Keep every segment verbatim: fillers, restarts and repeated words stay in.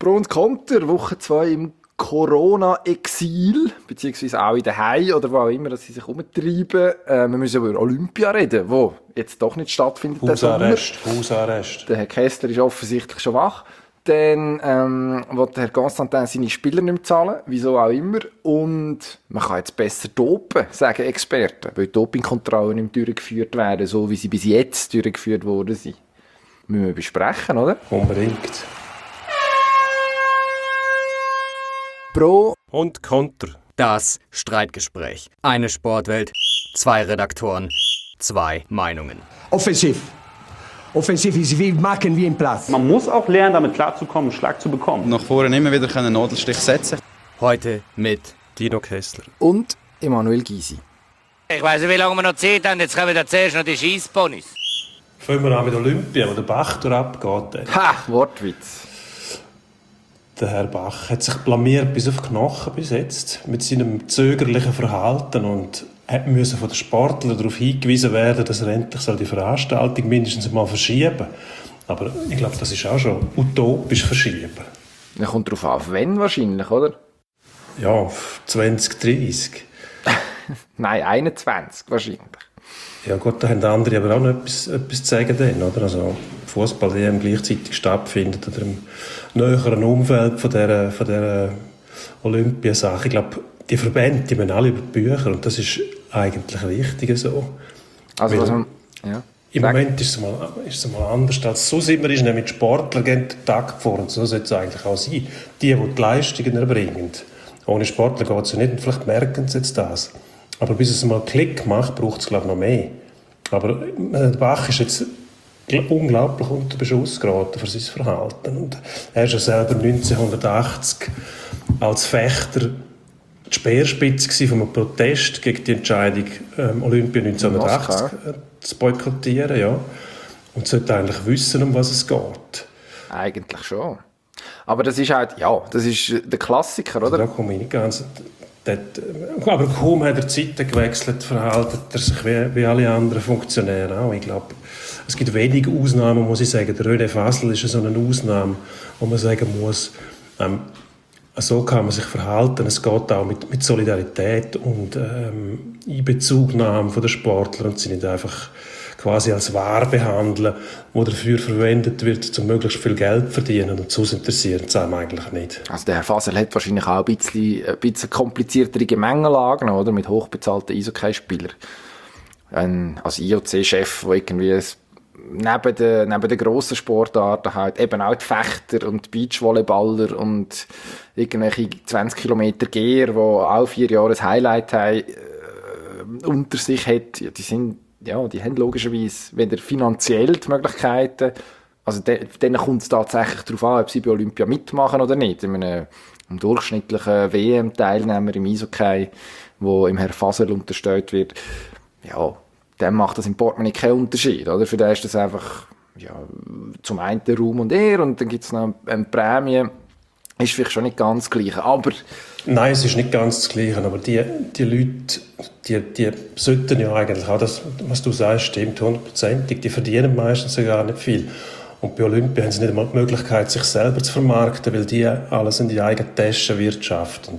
Pro und Konter, Woche zwei im Corona-Exil, beziehungsweise auch in der Hai oder wo auch immer, dass sie sich umtreiben. Äh, wir müssen über Olympia reden, wo jetzt doch nicht stattfindet. Hausarrest, Hausarrest. Der Herr Kessler ist offensichtlich schon wach. Dann ähm, will der Herr Constantin seine Spieler nicht mehr zahlen, wieso auch immer. Und man kann jetzt besser dopen, sagen Experten, weil Dopingkontrollen nicht mehr durchgeführt werden, so wie sie bis jetzt durchgeführt worden sind. Müssen wir besprechen, oder? Unbedingt. Pro und Konter. Das Streitgespräch. Eine Sportwelt, zwei Redaktoren, zwei Meinungen. Offensiv. Offensiv ist wie machen wie im Platz. Man muss auch lernen, damit klarzukommen, einen Schlag zu bekommen. Nach vorne immer wieder einen Nadelstich setzen. Heute mit Dino Kessler und Emanuel Gysi. Ich weiss nicht, wie lange wir noch Zeit haben. Jetzt kommen wir zuerst noch die Scheissponys. Fangen wir an mit Olympia, wo der Bach durchabgeht. Ha, Wortwitz. Der Herr Bach hat sich blamiert bis auf die Knochen bis jetzt mit seinem zögerlichen Verhalten und hat müssen von den Sportlern darauf hingewiesen werden, dass er endlich die Veranstaltung mindestens mal verschieben soll. Aber ich glaube, das ist auch schon utopisch verschieben. Dann kommt darauf an, auf wann wahrscheinlich, oder? Ja, auf zwanzig dreißig. Nein, einundzwanzig wahrscheinlich. Ja gut, da haben andere aber auch noch etwas, etwas zu sagen dann, oder? Also Fußball-W M gleichzeitig stattfindet oder im näheren Umfeld von dieser, von dieser Olympiasache. Ich glaube, die Verbände, die müssen alle über die Bücher und das ist eigentlich richtig so. Also Weil, was man, ja. Im Sag. Moment ist es, mal, ist es mal anders als so sind wir, ist nämlich die Sportler gehen den Tag vor und so sollte es eigentlich auch sein. Die, die die Leistungen erbringen. Ohne Sportler geht es ja nicht und vielleicht merken sie jetzt das. Aber bis es mal Klick macht, braucht es glaube ich noch mehr. Aber der Bach ist jetzt unglaublich unter Beschuss geraten für sein Verhalten. Und er ist ja selber neunzehnhundertachtzig als Fechter die Speerspitze von einem Protest gegen die Entscheidung, ähm, Olympia neunzehnhundertachtzig zu boykottieren. Ja. Und sollte eigentlich wissen, um was es geht. Eigentlich schon. Aber das ist halt, ja, das ist der Klassiker, oder? Also da komme ich nicht ganz... Dort, aber kaum hat er die Seite gewechselt, verhält er sich wie, wie alle anderen Funktionäre auch. Ich glaube, es gibt wenige Ausnahmen, muss ich sagen. Der René Fasel ist so eine Ausnahme, wo man sagen muss, ähm, so kann man sich verhalten. Es geht auch mit, mit Solidarität und ähm, Einbezugnahme von den Sportlern und sie nicht einfach quasi als Ware behandeln, die dafür verwendet wird, um möglichst viel Geld zu verdienen. Und sonst interessiert es einem eigentlich nicht. Also der Herr Fasel hat wahrscheinlich auch ein bisschen, ein bisschen kompliziertere Gemengenlagen, oder? Mit hochbezahlten Eishockeyspielern. Ein, als I O C-Chef, der irgendwie neben den, neben den grossen Sportarten halt eben auch die Fechter und die Beachvolleyballer und irgendwelche zwanzig Kilometer Geher, die auch vier Jahre ein Highlight haben, äh, unter sich hat, ja, die sind ja, die haben logischerweise weder finanziell die Möglichkeiten, also de, denen kommt es tatsächlich darauf an, ob sie bei Olympia mitmachen oder nicht. In einem, einem durchschnittlichen W M-Teilnehmer im Eishockey, wo im Herr Fasel unterstellt wird, ja, dem macht das im Portemonnaie keinen Unterschied, oder? Für den ist das einfach, ja, zum einen Ruhm und Ehre und dann gibt es noch eine Prämie. Ist vielleicht schon nicht ganz das Gleiche, aber... Nein, es ist nicht ganz das Gleiche, aber die, die Leute, die, die sollten ja eigentlich auch, das, was du sagst, stimmt hundertprozentig, die verdienen meistens sogar nicht viel. Und bei Olympia haben sie nicht einmal die Möglichkeit, sich selber zu vermarkten, weil die alles in die eigenen Taschen wirtschaften.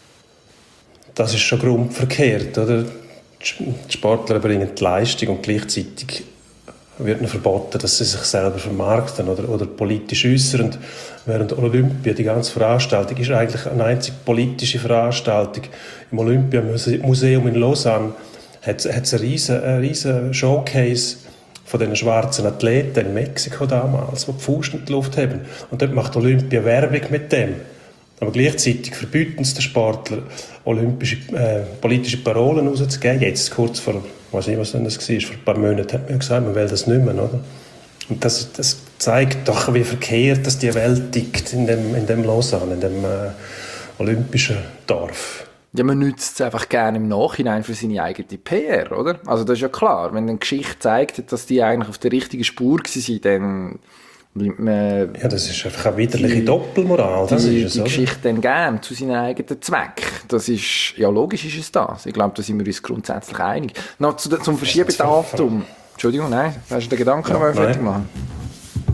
Das ist schon grundverkehrt, oder? Die Sportler bringen die Leistung und gleichzeitig wird ihnen verboten, dass sie sich selber vermarkten oder, oder politisch äußern. Während Olympia, die ganze Veranstaltung, ist eigentlich eine einzige politische Veranstaltung. Im Olympiamuseum in Lausanne hat es einen riesen, einen riesen Showcase von den schwarzen Athleten in Mexiko damals, die die Faust in die Luft haben. Und dort macht Olympia Werbung mit dem. Aber gleichzeitig verbieten es den Sportlern, olympische, äh, politische Parolen rauszugeben. Jetzt, kurz vor, ich weiß nicht, was das war, vor ein paar Monaten hat man gesagt, man will das nicht mehr, oder? Und das, das zeigt doch, wie verkehrt dass die Welt tickt in dem, in dem Lausanne, in dem äh, olympischen Dorf. Ja, man nützt es einfach gerne im Nachhinein für seine eigene P R, oder? Also das ist ja klar, wenn eine Geschichte zeigt, dass die eigentlich auf der richtigen Spur waren, dann... Man, ja, das ist einfach eine widerliche Doppelmoral. Das die, ist es, die oder? Geschichte dann gerne zu seinen eigenen Zweck. Das ist, ja, logisch ist es das. Ich glaube, da sind wir uns grundsätzlich einig. Noch zu, zum Verschiebedatum. Entschuldigung, nein, hast du den Gedanken ja, fertig machen?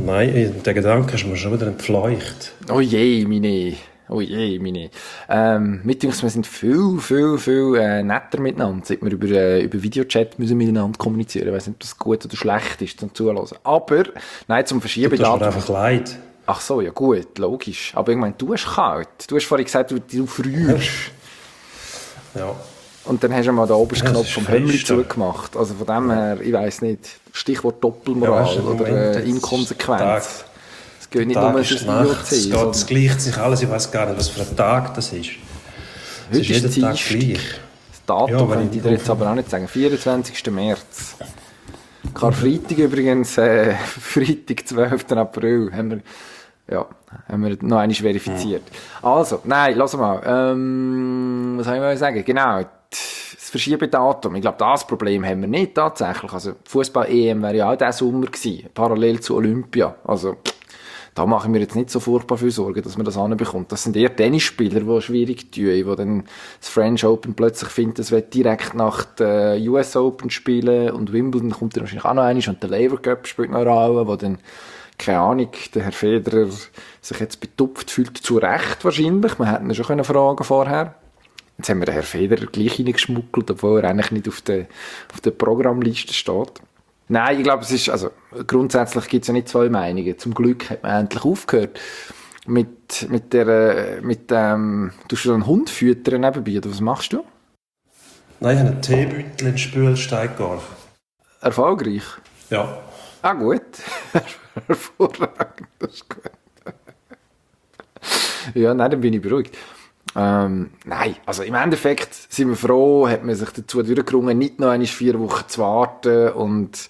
Nein, der Gedanke ist mir schon wieder entfleucht. Oh je, meine. Oh je, meine. Ähm, mir denke, wir sind viel, viel, viel äh, netter miteinander, seit wir über, äh, über Videochat müssen miteinander kommunizieren. Ich weiss nicht, ob das gut oder schlecht ist zum Zuhören. Aber, nein, zum Verschieben. Das tut mir einfach leid. Ach so, ja gut, logisch. Aber ich meine, du hast kalt. Du hast vorhin gesagt, du, du frierst. Ja. Und dann hast du mal den obersten Ja, Knopf vom Hemmli zugemacht. Also von dem her, ich weiss nicht, Stichwort Doppelmoral Ja, weißt du, im oder Moment äh, jetzt Inkonsequenz. Es geht nicht Tag nur um ist das I Nacht, O C. es, geht, sondern- es gleicht sich alles, ich weiß gar nicht, was für ein Tag das ist. Es Heute ist jeden ist Tag Dienstag. gleich. Das Datum Ja, wenn könnte ich ich dir jetzt drauf- aber auch nicht sagen. vierundzwanzigster März. Karfreitag übrigens, äh, Freitag, zwölfter April, haben wir, ja, haben wir noch einmal verifiziert. Also, nein, lass mal, ähm, was soll ich mal sagen? Genau, das Verschiebedatum, ich glaube, das Problem haben wir nicht tatsächlich. Also, Fußball-E M wäre ja auch diesen Sommer gewesen, parallel zu Olympia. Also, da machen wir jetzt nicht so furchtbar viel Sorgen, dass man das anbekommt. Das sind eher Tennisspieler, die schwierig tun, die dann das French Open plötzlich finden, es wird direkt nach der U S Open spielen und Wimbledon kommt dann wahrscheinlich auch noch eins und der Laver Cup spielt noch eine Rolle, wo dann, keine Ahnung, der Herr Federer sich jetzt betupft fühlt, zu Recht wahrscheinlich. Man hätte ihn schon fragen vorher. Jetzt haben wir den Herr Federer gleich reingeschmuggelt, obwohl er eigentlich nicht auf der, auf der Programmliste steht. Nein, ich glaube, es ist, also, grundsätzlich gibt es ja nicht zwei Meinungen. Zum Glück hat man endlich aufgehört. Mit, mit der, mit dem, du hast einen Hund füttern nebenbei, oder was machst du? Nein, ich habe einen Teebeutel in den Spülsteig geworfen. Erfolgreich? Ja. Ah, gut. Hervorragend, das ist gut. Ja, nein, dann bin ich beruhigt. Ähm, nein, also im Endeffekt sind wir froh, hat man sich dazu durchgerungen, nicht noch einmal vier Wochen zu warten und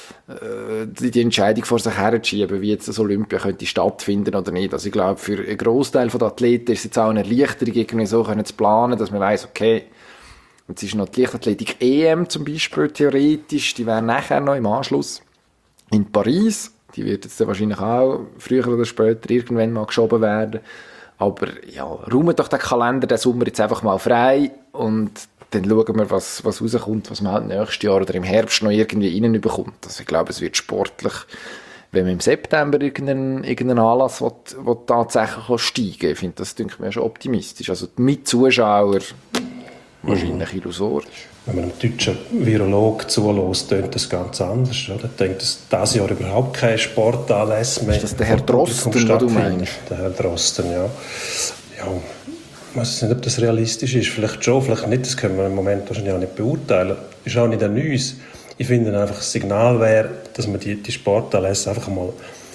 äh, die, die Entscheidung vor sich herzuschieben, wie jetzt das Olympia könnte stattfinden oder nicht. Also ich glaube, für einen Grossteil der Athleten ist es jetzt auch eine Erleichterung, irgendwie so können zu planen, dass man weiss, okay, jetzt ist noch die Leichtathletik E M zum Beispiel theoretisch, die wäre nachher noch im Anschluss in Paris. Die wird jetzt dann wahrscheinlich auch früher oder später irgendwann mal geschoben werden. Aber ja, räumen doch den Kalender den Sommer jetzt einfach mal frei und dann schauen wir, was, was rauskommt, was man halt nächstes Jahr oder im Herbst noch irgendwie reinbekommt. Also ich glaube, es wird sportlich, wenn man im September irgendeinen, irgendeinen Anlass will, will tatsächlich steigen will. Ich finde, das denke ich mir schon optimistisch. Also mit Zuschauern wahrscheinlich mhm. illusorisch. Wenn man einem deutschen Virologen zulässt, tönt das ganz anders. Oder? Ich denke, dass dieses Jahr überhaupt keine Sportanlässe mehr... Ist das der Herr Drosten, den du meinst? Der Herr Drosten, ja. Ja, ich weiß nicht, ob das realistisch ist. Vielleicht schon, vielleicht nicht. Das können wir im Moment wahrscheinlich auch nicht beurteilen. Ist auch nicht an uns. Ich finde einfach, das Signal wäre, dass man die, die Sportanlässe einfach mal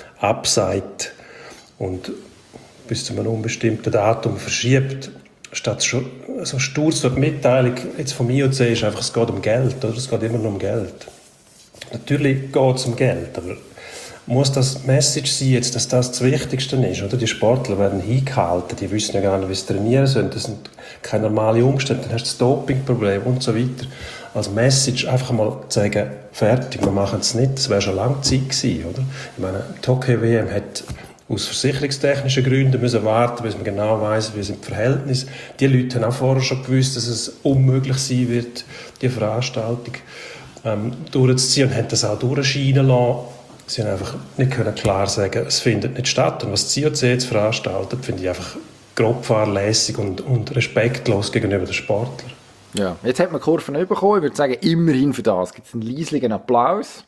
abseit und bis zu einem unbestimmten Datum verschiebt. Statt schon so stur so die Mitteilung jetzt vom I O C ist einfach, es geht um Geld, oder? Es geht immer nur um Geld. Natürlich geht es um Geld, aber muss das Message sein, jetzt, dass das das Wichtigste ist, oder? Die Sportler werden hingehalten, die wissen ja gar nicht, wie sie trainieren sollen, das sind keine normalen Umstände, dann hast du das Dopingproblem und so weiter. Als Message einfach mal zu sagen, fertig, wir machen es nicht, das wäre schon lange Zeit gewesen, oder? Ich meine, die Hockey-W M hat aus versicherungstechnischen Gründen müssen warten, bis man genau weiss, wie sind die Verhältnisse. Die Leute haben auch vorher schon gewusst, dass es unmöglich sein wird, die Veranstaltung ähm, durchzuziehen und haben das auch durchscheinen lassen. Sie haben einfach nicht können klar sagen, es findet nicht statt. Und was das I O C jetzt veranstaltet, finde ich einfach grob fahrlässig und, und respektlos gegenüber den Sportlern. Ja, jetzt hat man Kurven bekommen. Ich würde sagen, immerhin für das gibt es einen leislichen Applaus.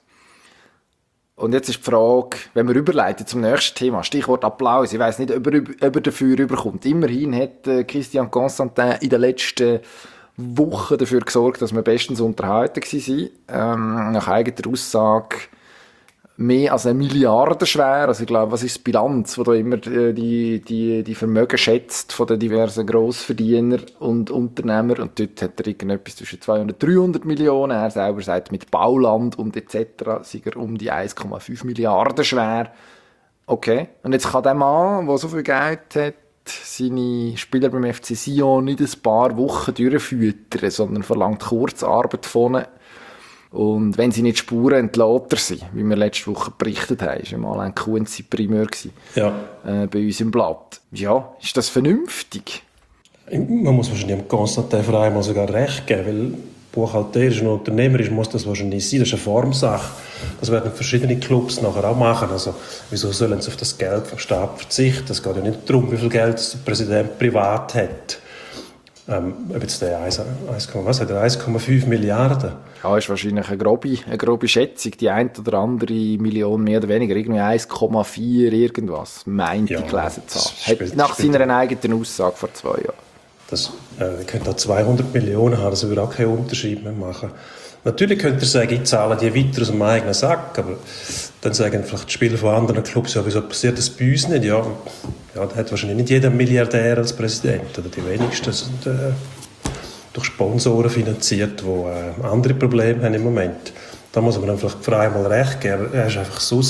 Und jetzt ist die Frage, wenn wir überleiten zum nächsten Thema, Stichwort Applaus, ich weiss nicht, ob er, ob er dafür überkommt. Immerhin hat äh, Christian Constantin in den letzten Wochen dafür gesorgt, dass wir bestens unterhalten waren. Ähm, nach eigener Aussage mehr als eine Milliarde schwer. Also ich glaube, was ist die Bilanz, die da immer die, die, die Vermögen schätzt von den diversen Grossverdienern und Unternehmer. Und dort hat er irgendetwas zwischen zweihundert, dreihundert Millionen. Er selber sagt, mit Bauland und et cetera sei er um die eins Komma fünf Milliarden schwer. Okay. Und jetzt kann der Mann, der so viel Geld hat, seine Spieler beim F C Sion nicht ein paar Wochen durchfüttern, sondern verlangt Kurzarbeit von ihnen. Und wenn sie nicht spuren, entlässt er sie, wie wir letzte Woche berichtet haben. Das war mal ein Kunzi Primeur ja. äh, bei uns im Blatt. Ja, ist das vernünftig? Man muss wahrscheinlich dem Constantin vor allem sogar recht geben, weil buchhalterisch und unternehmerisch muss das wahrscheinlich sein. Das ist eine Formsache. Das werden verschiedene Clubs nachher auch machen. Also, wieso sollen sie auf das Geld vom Staat verzichten? Es geht ja nicht darum, wie viel Geld der Präsident privat hat. Ähm, ob jetzt der eins, eins, was hat er, eins Komma fünf Milliarden? Ja, ist wahrscheinlich eine grobe, eine grobe Schätzung. Die eine oder andere Million mehr oder weniger, irgendwie eins Komma vier irgendwas, meint Ja, die gelesen zu haben. das Hat spielt- nach spielt- seiner eigenen Aussage vor zwei Jahren. Das äh, könnte auch zweihundert Millionen haben, das würde auch keinen Unterschied mehr machen. Natürlich könnte er sagen, ich zahle die weiter aus dem eigenen Sack, aber dann sagen vielleicht die Spieler von anderen Clubs, ja, wieso passiert das bei uns nicht? Ja, ja da hat wahrscheinlich nicht jeder Milliardär als Präsident, oder die wenigsten sind äh, durch Sponsoren finanziert, die äh, andere Probleme haben im Moment. Da muss man dann vielleicht frei mal recht geben. Er ist einfach so,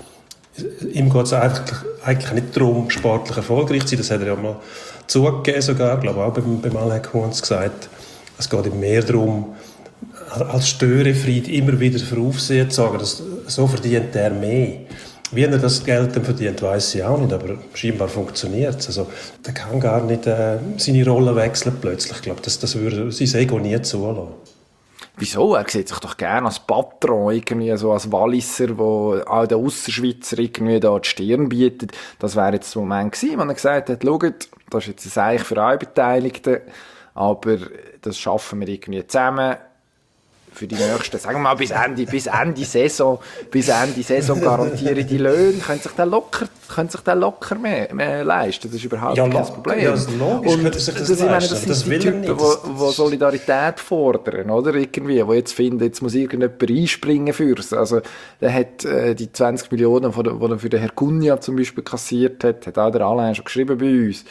ihm geht es eigentlich, eigentlich nicht darum, sportlich erfolgreich zu sein, das hat er ja mal zugegeben sogar, ich glaube auch beim, beim Alec Huns gesagt. Es geht ihm mehr darum, als Störefried immer wieder für Aufsehen zu sagen, dass, so verdient er mehr. Wie er das Geld dann verdient, weiss ich auch nicht, aber scheinbar funktioniert es. Also, der kann gar nicht äh, seine Rolle wechseln plötzlich. Ich glaube, das, das würde sein Ego nie zulassen. Wieso? Er sieht sich doch gerne als Patron, irgendwie so als Walliser, der all den Ausserschweizer irgendwie da die Stirn bietet. Das wäre jetzt der Moment gewesen, wo er gesagt hat, schaut, das ist jetzt ein Seich für alle Beteiligten, aber das schaffen wir irgendwie zusammen. Für die nächsten, sagen wir mal, bis Ende, bis Ende Saison, bis Ende Saison garantiere die Löhne, können sich dann locker, können sich dann locker mehr, mehr leisten. Das ist überhaupt Ja, kein lo- Problem. ja, das ist logisch, Und könnte sich das das, ich meine, leisten, das aber das sind die will er Typen, nicht. die Das- wo Solidarität fordern, oder? Irgendwie, wo jetzt finden, jetzt muss irgendjemand einspringen für's. Also, der hat, äh, die zwanzig Millionen, die er für den Herr Cunha zum Beispiel kassiert hat, hat auch der Alain schon geschrieben bei uns.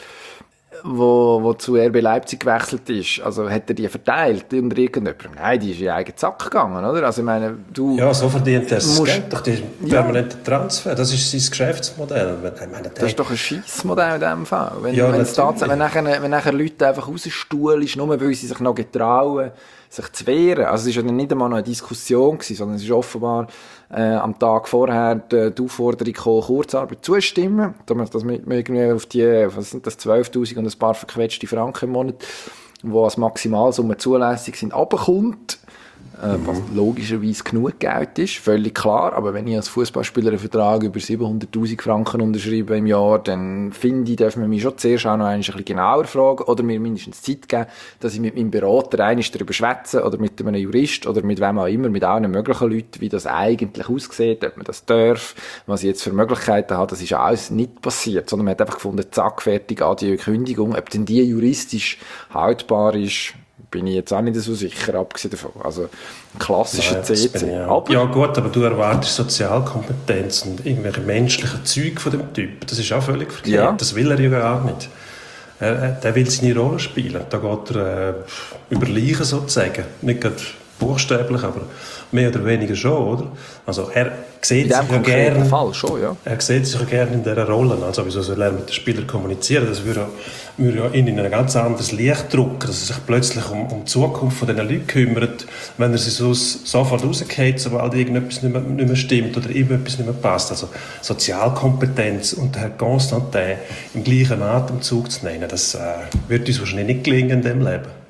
Wo, wo zu R B Leipzig gewechselt ist, also hat er die verteilt unter irgendjemandem? Nein, die ist in den eigenen Sack gegangen, oder? Also ich meine, du... Ja, so verdient er das musst- Geld durch die Ja. permanenten Transfer. Das ist sein Geschäftsmodell. Ich meine, Das ist doch ein Scheissmodell in diesem Fall. Wenn, Ja, wenn, es natürlich. tatsächlich- wenn, nachher, wenn nachher Leute einfach rausstuhlen, ist nur weil sie sich noch getrauen, sich zu wehren. Also es war ja nicht einmal noch eine Diskussion gewesen, sondern es ist offenbar äh, am Tag vorher die, die Aufforderung gekommen, Kurzarbeit zuzustimmen, damit dass man irgendwie auf die, was sind das, zwölftausend und ein paar verquetschte Franken im Monat, die als Maximalsumme zulässig sind, runterkommt. Äh, was logischerweise genug Geld ist, völlig klar. Aber wenn ich als Fußballspieler einen Vertrag über siebenhunderttausend Franken unterschreibe im Jahr, dann finde ich, darf man mich schon zuerst auch noch ein bisschen genauer fragen oder mir mindestens Zeit geben, dass ich mit meinem Berater einmal darüber schwätze oder mit einem Jurist oder mit wem auch immer, mit allen möglichen Leuten, wie das eigentlich aussieht, ob man das darf, was ich jetzt für Möglichkeiten habe. Das ist alles nicht passiert, sondern man hat einfach gefunden, zack, fertig, adieu, Kündigung. Ob denn die juristisch haltbar ist, bin ich jetzt auch nicht so sicher, abgesehen davon. Also, ein klassischer Nein, das C bin C. ich auch. Aber Ja gut, aber du erwartest Sozialkompetenz und irgendwelche menschlichen Zeug von dem Typ. Das ist auch völlig verkehrt. Ja. Das will er ja gar nicht. Er, er, der will seine Rolle spielen. Da geht er äh, über Leichen sozusagen. Nicht gerade buchstäblich, aber mehr oder weniger schon, oder? Also er in sieht diesem sich ja konkreten gerne... Fall schon, ja. Er sieht sich ja gerne in dieser Rolle. Also, wieso soll er mit den Spielern kommunizieren? Das würde, würde ja ihn in ein ganz anderes Licht drücken, dass er sich plötzlich um, um die Zukunft von diesen Leuten kümmert, wenn er sie so, sofort rausgeht, sobald irgendetwas nicht mehr, nicht mehr stimmt oder ihm etwas nicht mehr passt. Also Sozialkompetenz und Herr Constantin im gleichen Atemzug zu nennen, das äh, wird uns wahrscheinlich nicht gelingen in diesem Leben.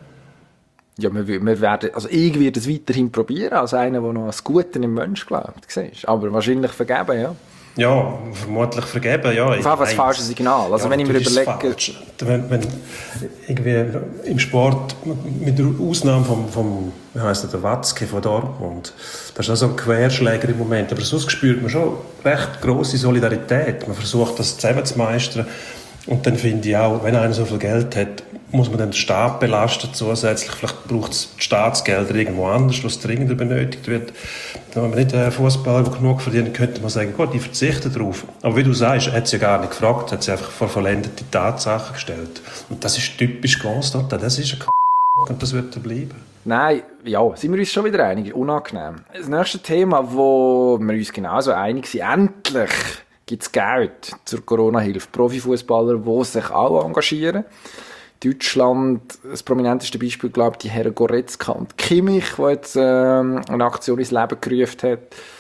Ja, wir, wir werden, also ich werde es weiterhin probieren, als einer, der noch an das Gute im Mensch glaubt, siehst. Aber wahrscheinlich vergeben, ja. Ja, vermutlich vergeben, ja. Auf jeden Fall das falsche Signal. Also Ja, wenn ich mir natürlich ist es überlege... falsch. Wenn, wenn irgendwie im Sport, mit der Ausnahme vom, vom wie heisst der, der Watzke von Dortmund, das ist auch so ein Querschläger im Moment, aber sonst spürt man schon recht grosse Solidarität. Man versucht, das zusammen zu meistern. Und dann finde ich auch, wenn einer so viel Geld hat, muss man den Staat belasten zusätzlich. Vielleicht braucht es die Staatsgelder irgendwo anders, was dringender benötigt wird. Wenn man nicht einen Fußballer, der genug verdient, könnte man sagen, gut, ich verzichte darauf. Aber wie du sagst, er hat sie ja gar nicht gefragt, hat sie einfach vor vollendete Tatsachen gestellt. Und das ist typisch Constantin, das ist ein K*** und das wird er bleiben. Nein, ja, sind wir uns schon wieder einig, unangenehm. Das nächste Thema, wo wir uns genauso einig sind, endlich gibt es Geld zur Corona-Hilfe. Profifußballer, die sich auch engagieren. Deutschland, das prominenteste Beispiel, glaube ich, die Herren Goretzka und Kimmich, die jetzt ähm, eine Aktion ins Leben gerufen hat,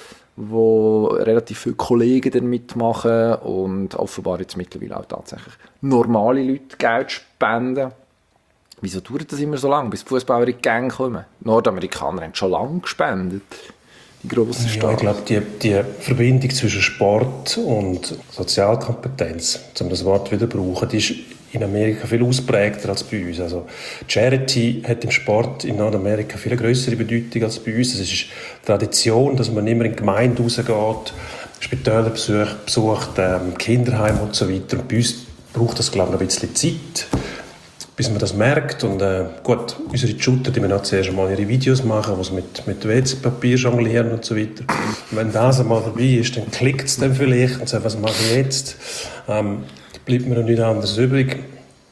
wo relativ viele Kollegen dann mitmachen und offenbar jetzt mittlerweile auch tatsächlich normale Leute Geld spenden. Wieso dauert das immer so lange, bis die Fußballer in die Gänge kommen? Die Nordamerikaner haben schon lange gespendet. Die grossen Stars. Ja, ich glaube, die, die Verbindung zwischen Sport und Sozialkompetenz, um das Wort wieder zu brauchen, die ist in Amerika viel ausprägter als bei uns. Also Charity hat im Sport in Nordamerika viel größere Bedeutung als bei uns. Es ist Tradition, dass man immer in die Gemeinde rausgeht, Spitäler besucht, besucht ähm, Kinderheime und so weiter. Und bei uns braucht das, glaube ich, noch ein bisschen Zeit, bis man das merkt. Und äh, gut, unsere Shooter, die müssen auch zuerst einmal ihre Videos machen, wo sie mit, mit W C-Papier jonglieren und so weiter. Und wenn das einmal vorbei ist, dann klickt es dann vielleicht und sagt, was mache ich jetzt? Ähm, bleibt mir noch nichts anderes übrig.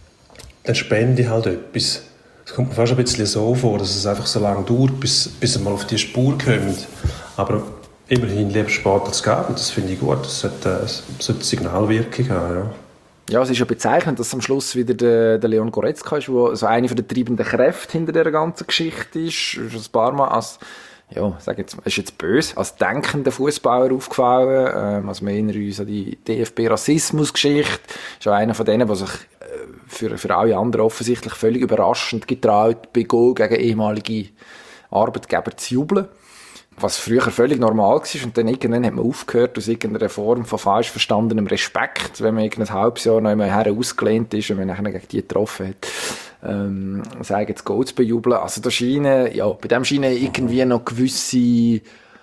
Dann spende ich halt etwas. Es kommt mir fast ein bisschen so vor, dass es einfach so lange dauert, bis, bis sie mal auf die Spur kommt. Aber immerhin lieber Sport als Garten, das finde ich gut. Das sollte, das sollte Signalwirkung haben, ja. Ja, es ist ja bezeichnend, dass am Schluss wieder der, der Leon Goretzka ist, der so eine der treibenden Kräfte hinter dieser ganzen Geschichte ist. Schon ein paar Mal als, ja, sag jetzt, ist jetzt böse, als denkender Fußballer aufgefallen. Ähm, also wir erinnern uns an die D F B-Rassismus-Geschichte. Ist auch einer von denen, der sich für, für alle anderen offensichtlich völlig überraschend getraut, bei Goal gegen ehemalige Arbeitgeber zu jubeln. Was früher völlig normal war. Und dann irgendwann hat man aufgehört aus irgendeiner Form von falsch verstandenem Respekt, wenn man irgendein halbes Jahr noch einmal her ausgelehnt ist und man nachher gegen die getroffen hat, ähm, sagen, jetzt Goal zu bejubeln. Also da scheinen, ja, bei dem scheinen irgendwie noch gewisse,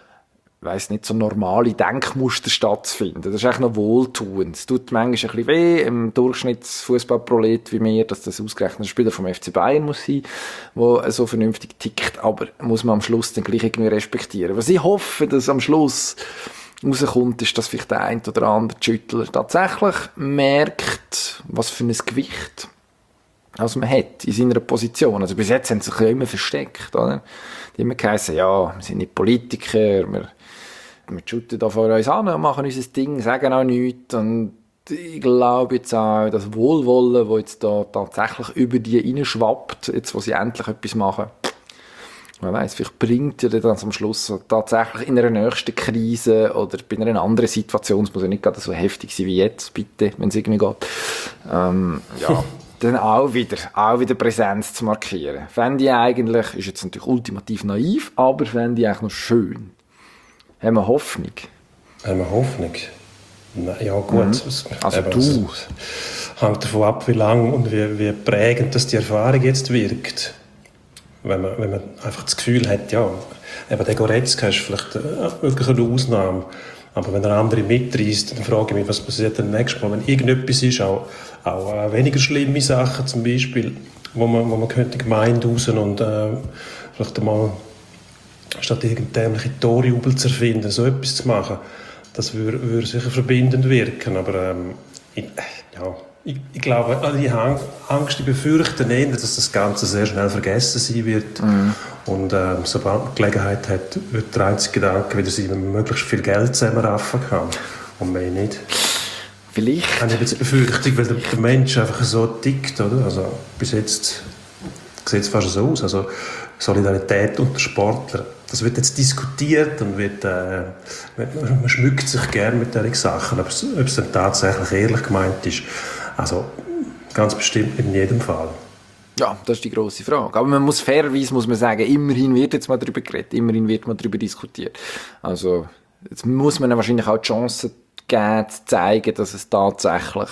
weiss nicht, so normale Denkmuster stattzufinden. Das ist eigentlich noch wohltuend. Es tut manchmal ein bisschen weh, im Durchschnittsfußballprolet wie mir, dass das ausgerechnet ein Spieler vom F C Bayern muss sein, der so vernünftig tickt, aber muss man am Schluss dann gleich irgendwie respektieren. Was ich hoffe, dass am Schluss rauskommt, ist, dass vielleicht der ein oder andere Schüttler tatsächlich merkt, was für ein Gewicht also man hat in seiner Position. Also bis jetzt haben sie sich ja immer versteckt, oder? Die haben immer geheißen, ja, wir sind nicht Politiker, wir wir shooten da vor uns an und machen unser Ding, sagen auch nichts. Und ich glaube jetzt auch, das Wohlwollen, das jetzt da tatsächlich über die reinschwappt, jetzt wo sie endlich etwas machen, man weiss, vielleicht bringt ihr dann am Schluss tatsächlich in einer nächsten Krise oder bei einer anderen Situation, es muss ja nicht gerade so heftig sein wie jetzt, bitte, wenn es irgendwie geht, ähm, ja, dann auch wieder, auch wieder Präsenz zu markieren. Fände ich eigentlich, ist jetzt natürlich ultimativ naiv, aber fände ich eigentlich noch schön. Haben wir Hoffnung? Haben wir Hoffnung? Na, ja gut. Mhm. Es, also eben, du? Es hängt davon ab, wie lang und wie, wie prägend das die Erfahrung jetzt wirkt. Wenn man, wenn man einfach das Gefühl hat, ja, eben der Goretzka ist vielleicht wirklich eine Ausnahme, aber wenn er andere mitreißt, dann frage ich mich, was passiert dann nächstes Mal, wenn irgendetwas ist, auch, auch weniger schlimme Sachen zum Beispiel, wo man, wo man könnte Gemeinde raus und äh, vielleicht einmal statt irgendeine Torjubel zu erfinden, so etwas zu machen, das würde, würde sicher verbindend wirken. Aber ähm, ich, ja, ich, ich glaube, die Angst, die befürchten eher, dass das Ganze sehr schnell vergessen sein wird. Mhm. Und ähm, sobald man Gelegenheit hat, wird der einzige Gedanke wieder sein, wenn man möglichst viel Geld zusammenraffen kann. Und mehr nicht. Vielleicht. Ich habe jetzt eine Befürchtung, weil der, der Mensch einfach so tickt, oder? Also bis jetzt sieht es fast so aus. Also Solidarität unter Sportlern. Das wird jetzt diskutiert und wird, äh, man schmückt sich gerne mit diesen Sachen, ob es, ob es dann tatsächlich ehrlich gemeint ist. Also ganz bestimmt in jedem Fall. Ja, das ist die grosse Frage. Aber man muss fairerweise muss man sagen, immerhin wird jetzt mal darüber geredet, immerhin wird mal darüber diskutiert. Also jetzt muss man wahrscheinlich auch die Chance geben, zu zeigen, dass es tatsächlich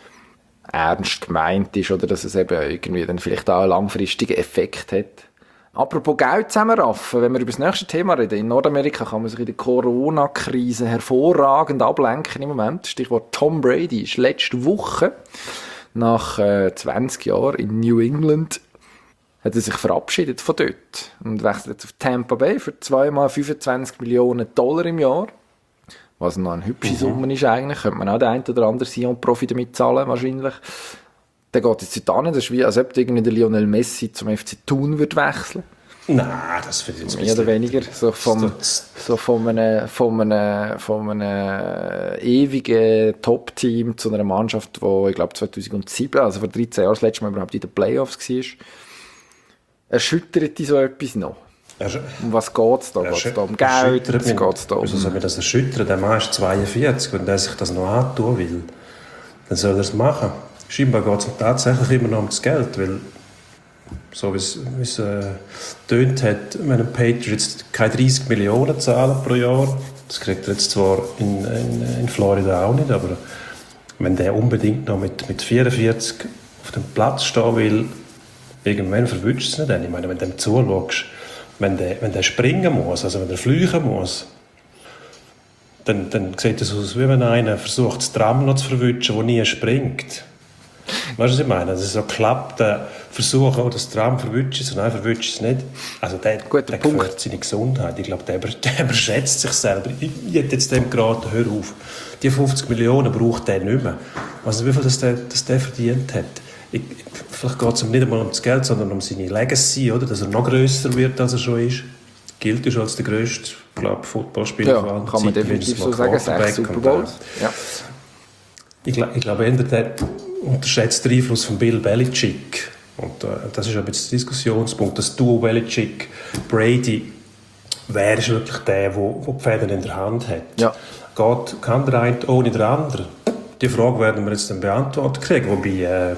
ernst gemeint ist oder dass es eben irgendwie dann vielleicht auch einen langfristigen Effekt hat. Apropos Geld zusammenraffen, wenn wir über das nächste Thema reden, in Nordamerika kann man sich in der Corona-Krise hervorragend ablenken im Moment. Stichwort Tom Brady ist letzte Woche, nach äh, zwanzig Jahren in New England, hat er sich verabschiedet von dort und wechselt jetzt auf Tampa Bay für zweimal fünfundzwanzig Millionen Dollar im Jahr. Was noch eine hübsche mhm. Summe ist eigentlich. Könnte man auch den einen oder anderen Sion-Profi damit zahlen, wahrscheinlich. Dann geht es jetzt an, das ist wie, als ob irgendwie der Lionel Messi zum F C Thun würde wechseln. Nein, das finde ich jetzt mehr oder weniger. So vom, so von einem, von einem, von einem ewigen Top-Team zu einer Mannschaft, die, ich glaube, zweitausendsieben, also vor dreizehn Jahren, das letzte Mal überhaupt in den Playoffs war. Erschüttert dich so etwas noch? Um was geht es da? Geht es da um Geld? Geht's da um... Also soll mir das erschüttern? Der Mann ist zweiundvierzig, wenn der sich das noch antun will, dann soll er es machen. Scheinbar geht es tatsächlich immer noch um das Geld, weil so wie es, wie es äh, tönt hat, wenn ein Patriots keine dreißig Millionen zahlen pro Jahr, das kriegt er jetzt zwar in, in, in Florida auch nicht, aber wenn der unbedingt noch mit, mit vierundvierzig auf dem Platz stehen will, irgendwann verwünscht es nicht. Ich meine, wenn du dem zuschaust, wenn der, wenn der springen muss, also wenn der fliegen muss, dann, dann sieht es aus, wie wenn einer versucht, das Tram noch zu verwünschen, das nie springt. Weißt du, was ich meine? Also so klappt der Versuch, auch das Tram verwünscht es, und nein, verwünscht es nicht. Also der, der gefährdet seine Gesundheit. Ich glaube, der, der überschätzt sich selber. Ich, ich hätte jetzt dem geraten, hör auf. Die fünfzig Millionen braucht der nicht mehr. Also wie viel das der, das der verdient hat. Ich, vielleicht geht es ihm nicht einmal um das Geld, sondern um seine Legacy, oder? Dass er noch grösser wird, als er schon ist. Gilt er schon als der grösste, glaube ich, Footballspieler ja, von allen kann man Zeiten, definitiv so sagen, sechs Super Bowls. Ja. Ich, ich glaube, er der unterschätzt den Einfluss von Bill Belichick. Und äh, das ist ein bisschen der Diskussionspunkt. Das Duo Belichick-Brady, wer ist wirklich der, der die Fäden in der Hand hat? Ja. Geht, kann der eine ohne den anderen? Die Frage werden wir jetzt dann beantwortet kriegen. Wobei äh,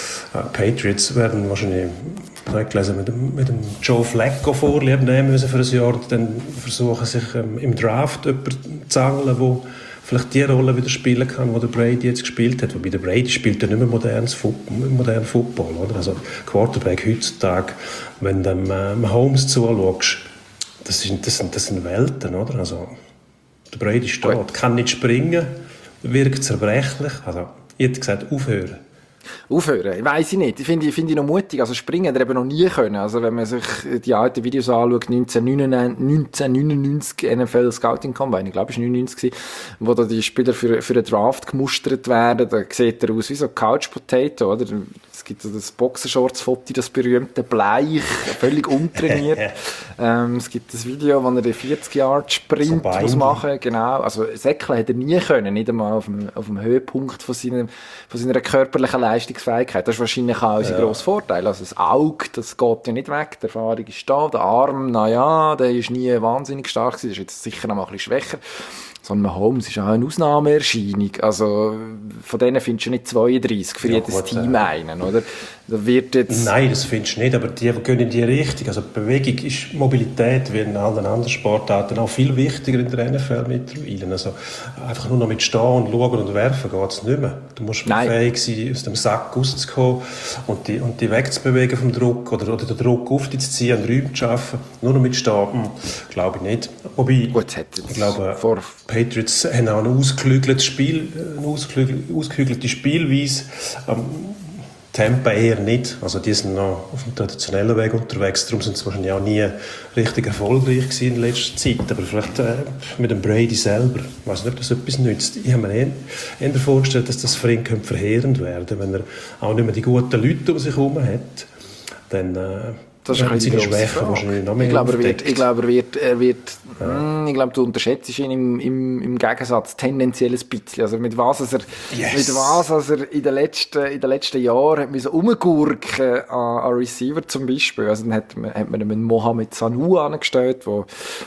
Patriots werden wahrscheinlich, ich gelesen, mit dem, mit dem Joe Flacco Vorlieb nehmen müssen für ein Jahr. Dann versuchen sich ähm, im Draft jemanden zu angeln, der vielleicht die Rolle wieder spielen kann, die der Brady jetzt gespielt hat. Wobei der Brady spielt ja nicht mehr modernes Football, modernen Football, oder? Also Quarterback heutzutage, wenn du dem äh, Mahomes zuschaust, das sind, das, sind, das sind Welten, oder? Also der Brady steht, Gut. kann nicht springen, wirkt zerbrechlich. Also ich hätte gesagt, aufhören. Aufhören? Ich weiss ich nicht. Ich finde ich find ihn noch mutig. Also springen hat er eben noch nie können. Also wenn man sich die alten Videos anschaut, neunzehnhundertneunundneunzig N F L Scouting Combine, ich glaube es war neunundneunzig, wo da die Spieler für, für den Draft gemustert werden, da sieht er aus wie so ein Couch Potato, oder? Es gibt so das Boxershorts-Foto, das berühmte, bleich, völlig untrainiert. ähm, es gibt das Video, wo er den vierzig-Yard-Sprint so muss machen. Genau. Also Säckle hat er nie können, nicht einmal auf dem, auf dem Höhepunkt von, seinem, von seiner körperlichen Leistungsfähigkeit. Das ist wahrscheinlich auch unser ja. grosser Vorteil. Also das Auge, das geht ja nicht weg, die Erfahrung ist da, der Arm, naja, der ist nie wahnsinnig stark gewesen, der ist jetzt sicher noch mal ein bisschen schwächer. So ein Mahomes ist auch eine Ausnahmeerscheinung. Also, von denen findest du nicht zweiunddreißig für ja, jedes gut, Team ja. einen, oder? Da wird jetzt Nein, das findest du nicht, aber die gehen in die Richtung. Also, Bewegung ist Mobilität, wie in allen anderen Sportarten, auch viel wichtiger in der N F L mittlerweile. Also, einfach nur noch mit Stehen und Schauen und Werfen geht es nicht mehr. Du musst Nein. fähig sein, aus dem Sack rauszukommen und die, und die wegzubewegen vom Druck oder, oder den Druck auf dich zu ziehen und Räume zu schaffen. Nur noch mit Stehen, hm, glaube ich nicht. Wobei, Gut, ich glaube, vor Patriots haben auch ein ausgeklügeltes Spiel, eine ausgeklügelte Spielweise. Ähm, Tampa eher nicht. Also die sind noch auf dem traditionellen Weg unterwegs. Darum sind sie wahrscheinlich auch nie richtig erfolgreich gewesen in letzter Zeit. Aber vielleicht äh, mit dem Brady selber. Ich weiß nicht, ob das etwas nützt. Ich habe mir eher, eher vorgestellt, dass das für ihn verheerend werden könnte. Wenn er auch nicht mehr die guten Leute um sich herum hat, dann äh, das ist seine Schwäche wahrscheinlich noch mehr. Ich glaube, er wird, ich glaube, er wird, er wird ja. mh, ich glaube, du unterschätzt ihn im, im, im Gegensatz tendenziell ein bisschen. Also mit was, er, yes. mit was, als er in den letzten, in den letzten Jahren hat rumgurken an, an Receiver zum Beispiel. Also dann hat man, hat man einen Mohamed Sanu angestellt, wo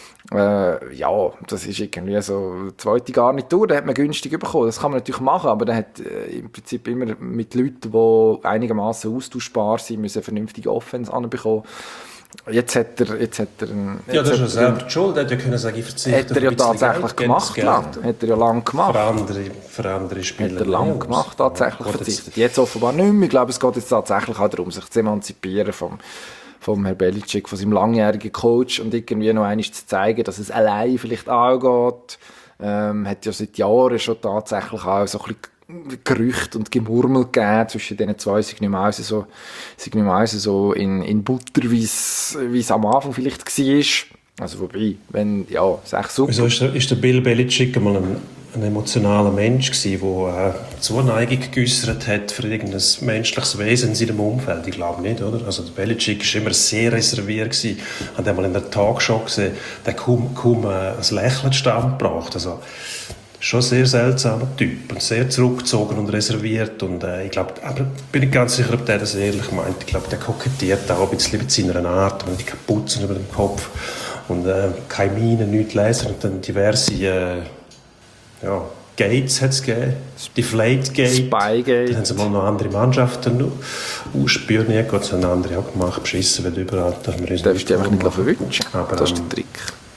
Äh, ja, das ist irgendwie so eine zweite Garnitur, den hat man günstig bekommen. Das kann man natürlich machen, aber der hat äh, im Prinzip immer mit Leuten, die einigermaßen austauschbar sind, müssen eine vernünftige Offense anbekommen. Jetzt hat er, jetzt hat er einen, ja, das ist ja selber schuld. Er hätte ja können sagen, ich verzichte Hat er ja tatsächlich gemacht, lang. Hat er ja lang gemacht. Für andere, für andere Spieler. Hat er lang gemacht, tatsächlich ja, verzichtet. Jetzt offenbar nicht mehr. Ich glaube, es geht jetzt tatsächlich auch darum, sich zu emanzipieren vom vom Herrn Belichick, von seinem langjährigen Coach und irgendwie noch einmal zu zeigen, dass es allein vielleicht auch geht. Ähm, hat ja seit Jahren schon tatsächlich auch so ein bisschen Gerüchte und Gemurmel gegeben zwischen diesen zwei, sie nicht mehr so, nicht mehr so in, in Butter, wie es am Anfang vielleicht war. Also wobei, wenn, ja, sechs super. Wieso ist der, ist der Bill Belichick einmal ein, ein emotionaler Mensch gewesen, der äh, Zuneigung geäussert hat für irgendein menschliches Wesen in seinem Umfeld? Ich glaube nicht, oder? Also der Belichick war immer sehr reserviert gewesen. Ich habe einmal in der Talkshow gesehen, der kaum, kaum äh, ein Lächeln zustande gebracht. Also schon ein sehr seltsamer Typ und sehr zurückgezogen und reserviert. Und äh, ich glaube, aber bin nicht ganz sicher, ob der das ehrlich meint. Ich glaube, der kokettiert auch ein bisschen mit seiner Art, mit die Kapuzen über dem Kopf und äh, keine Miene, nichts lesen und dann diverse äh, ja, Gates hat es gegeben, Deflategate. Spygate. Dann haben sie mal noch andere Mannschaften ausspioniert. Gott, das haben andere auch gemacht. Beschissen wird überall. Du darfst dich einfach nicht verwünschen. Aber, das ist ähm, der Trick.